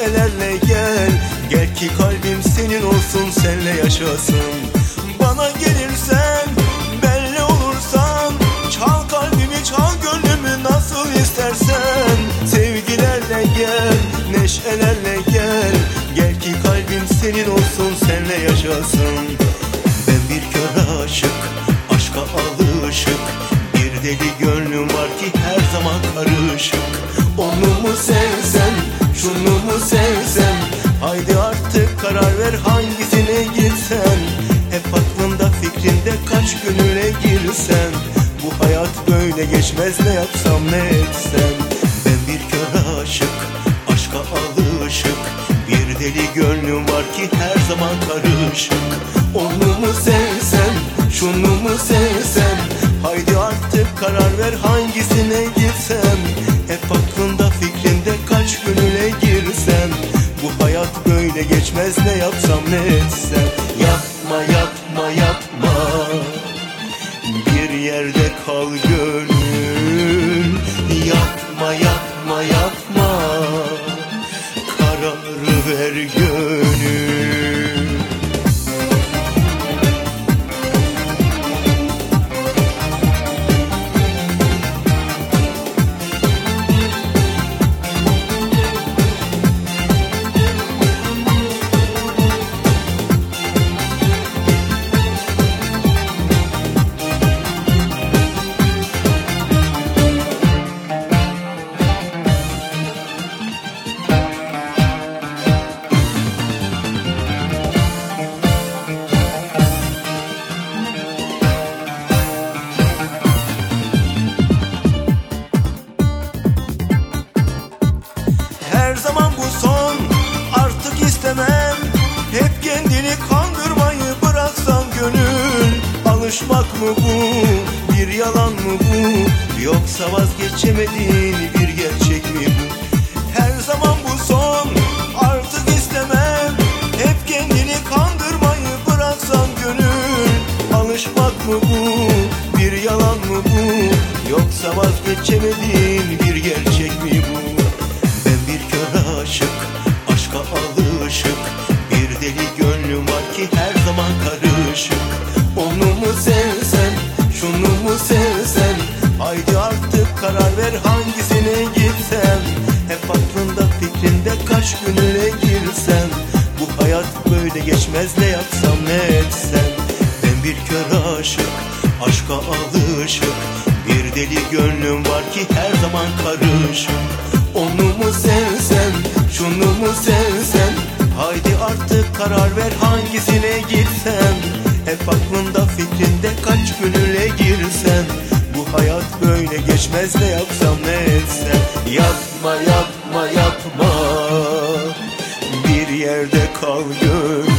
neşelerle gel. Gel ki kalbim senin olsun, senle yaşasın. Bana gelirsen, belli olursan, çal kalbimi çal gönlümü nasıl istersen. Sevgilerle gel, neşelerle gel. Gel ki kalbim senin olsun, senle yaşasın. Ben bir kör aşık, aşka alışık, bir deli gönlüm var ki her zaman karışık. Onu mu sevsem, şunu mu sevsem? Haydi artık karar ver, hangisine gitsen. Hep aklında fikrinde kaç gönüle girsen. Bu hayat böyle geçmez, ne yapsam ne etsem. Ben bir kör aşık, aşka alışık, bir deli gönlüm var ki her zaman karışık. Onu mu sevsem, şunu mu sevsem? Haydi artık karar ver, hangisine gitsem. Hep aklında fikrinde kaç gönüle girsem. Bu hayat böyle geçmez, ne yapsam ne etsem. Yapma yapma yapma, bir yerde kal gönül. Yapma yapma yapma, kararı ver gönül. Her zaman bu son, artık istemem. Hep kendini kandırmayı bıraksan gönül. Alışmak mı bu, bir yalan mı bu? Yoksa vazgeçemediğin bir gerçek mi bu? Her zaman bu son, artık istemem. Hep kendini kandırmayı bıraksan gönül. Alışmak mı bu, bir yalan mı bu? Yoksa vazgeçemediğin bir gerçek mi bu? Aşık, aşka alışık, bir deli gönlüm var ki her zaman karışık. Onu mu sevsem, şunu mu sevsem? Haydi artık karar ver, hangisine gitsem. Hep aklında fikrinde kaç gönüle girsem. Bu hayat böyle geçmez, ne yapsam ne etsem. Ben bir kör aşık, aşka alışık, bir deli gönlüm var ki her zaman karışık. Onu mu sevsem, şunu mu sevsem? Haydi artık karar ver, hangisine gitsem. Hep aklında fikrinde kaç gönüle girsen. Bu hayat böyle geçmez, ne yapsam ne etsem. Yapma yapma yapma, bir yerde kal gönül.